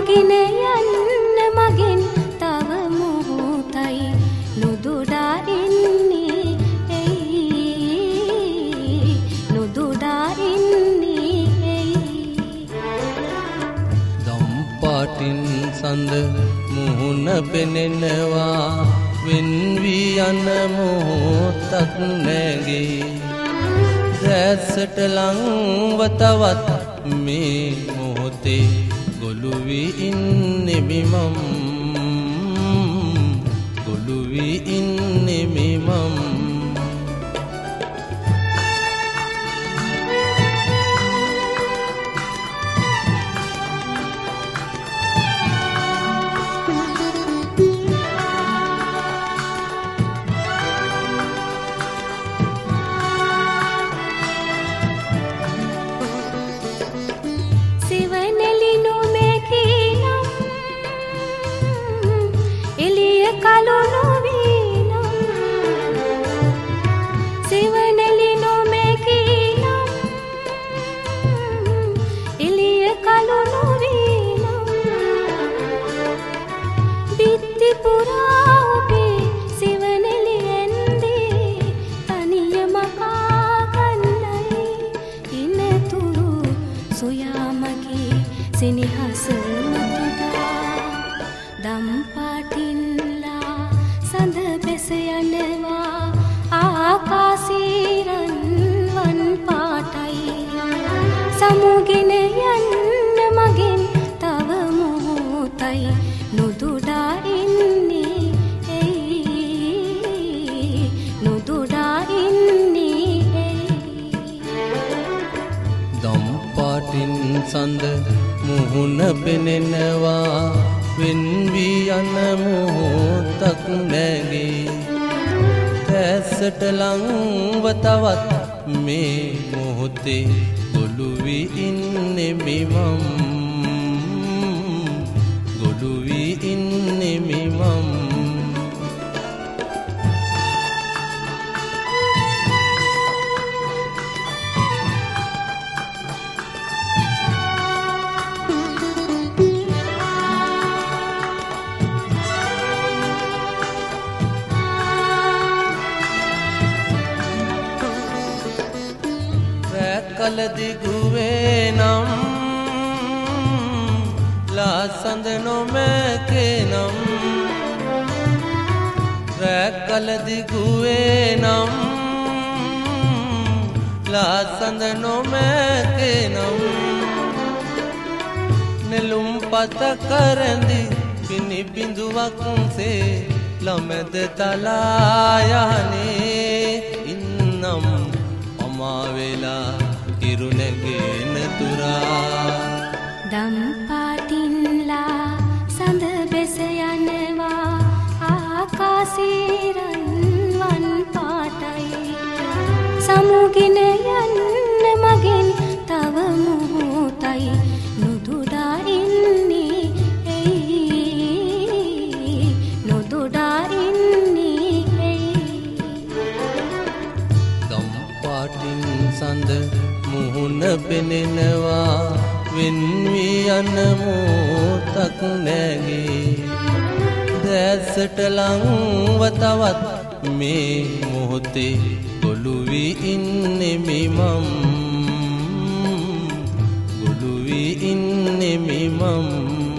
සමුගෙන යන්න මගෙන් තව මොහොතයි නුදුඩා ඉන්නේ එයි නුදුඩා ඉන්නේ එයි දම්පාටින් සඳ මුහුණ පෙනෙනවා වෙන් වී යන මොහොතක් නැගේ දැසට ලංව තවත් මේ මොහොතේ ගොළු වී ඉන්නේ මිමම් ගොළු වී ඉන්නේ මිමම් සිනිහස මතුදා දම්පාටින්ලා සඳ බැස යනවා ආකාශීරන් වන් පාටයි සමුගෙන යන්න මගෙන් තව මොහොතයි නුදුඩා ඉන්නේ එයි නුදුඩා ඉන්නේ එයි දම්පාටින් සඳ මුහුණ පෙනෙනවා වෙන් වී යන මොහොතක් නැගේ දැසට ලංව තවත් මේ මොහොතේ ගොළු වී ඉන්නේ මිමම් ගොළු වී ඉන්නේ මිමම් කලදිගුවේ නම් ලාසඳ නොමැකේ නම් කලදිගුවේ නම් ලාසඳ නොමැකේ නම් නෙළුම් පත කරඳි පිණි බිඳුවක්සේ ළමැද තලා යන්නේ ඉන්නම් අමා වෙලා ඉරුනැගෙන තුරා දම්පාටින්ලා සඳ බැස යනවා ආකාශීරන් වන් පාටයි සමුගෙන යන්න මගෙන් තව මොහොතයි නුදුඩා ඉන්නේ එයි නුදුඩා ඉන්නේ එයි දම්පාටින් සඳ මුහුණ පෙනෙනවා වෙන් වී යන මොහොතක් නැගේ දැසට ලංව තවත් මේ මොහොතේ ගොළු වී ඉන්නේ මිමම් ගොළු වී ඉන්නේ මිමම්